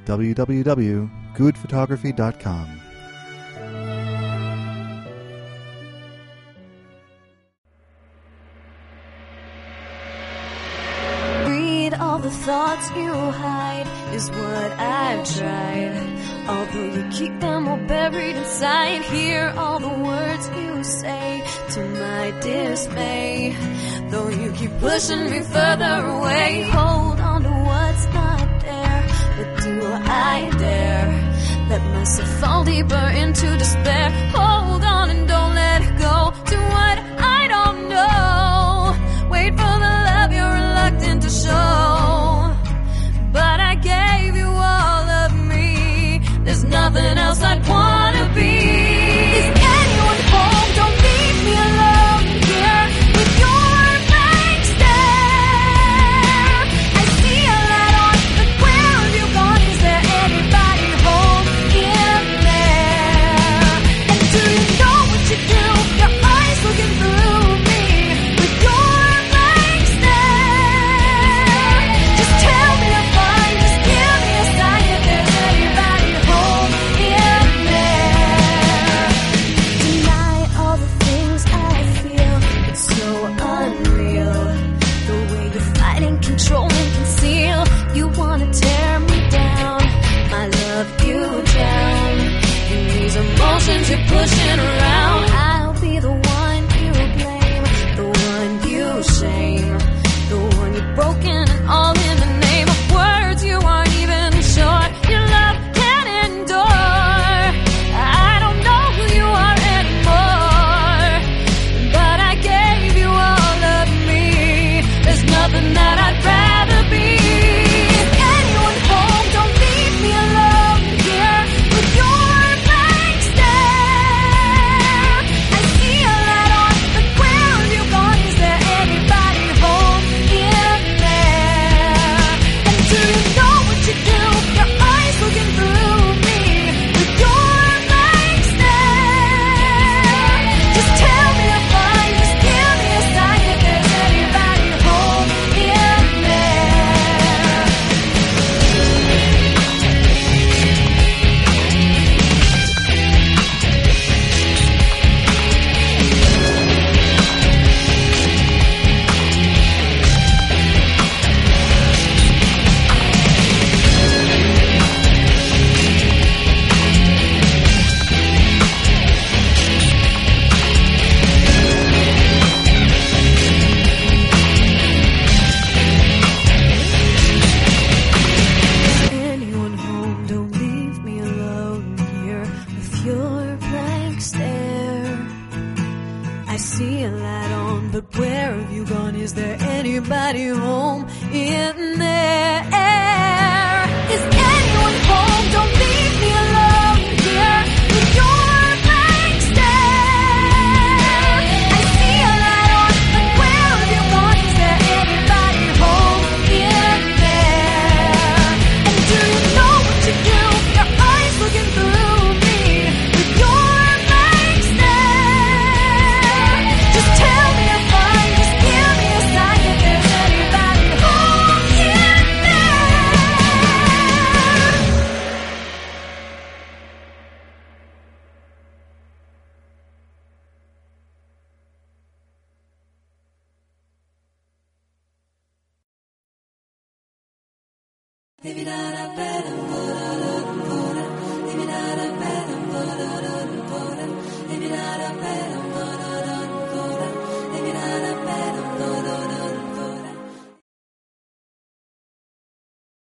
www.goodphotography.com. Read all the thoughts you hide is what I've tried. Although you keep them all buried inside, hear all the words you say to my dismay. Though you keep pushing me further away, hold on to it's not there. But do I dare let myself fall deeper into despair? Hold on and don't let go. Do what I don't know. Wait for the love you're reluctant to show. But I gave you all of me. There's nothing else I'd wanna be. Is anyone home? Don't leave me alone here with your blank stare. I see a light on, but where have you gone? Is there anybody home in there? And do you know what you do? Your eyes looking through me with your blank stare. Just tell me I'm fine. Just give me a sign if there's anybody home in there. Deny all the things I feel. It's so unreal. The way you fight and control and conceal. You wanna tear me down. I love you down. In these emotions you're pushing around. I'll be the one you blame, the one you shame, the one you've broken, and all in the name of words you aren't even sure your love can endure. I don't know who you are anymore, but I gave you all of me. There's nothing that I'd rather be. Is anyone home? Don't leave me alone here with your blank stare. I see a light on, but where have you gone? Is there anybody home in there? And do you know what you do? Your eyes looking through me with your blank stare. Just tell me I'm fine. Just give me a sign if there's anybody home in there. Anyone home? Don't leave me alone here with your blank stare. I see a light on, but where have you gone? Is there anybody home in there? Is anyone home? Don't leave me alone here with your blank stare. I see a light on, but where have you gone? Is there anybody home in there? And do you know what you do? Your eyes looking through me with your blank stare. Just tell me I'm fine. Just give me a sign if there's anybody home in there. Maybe not a better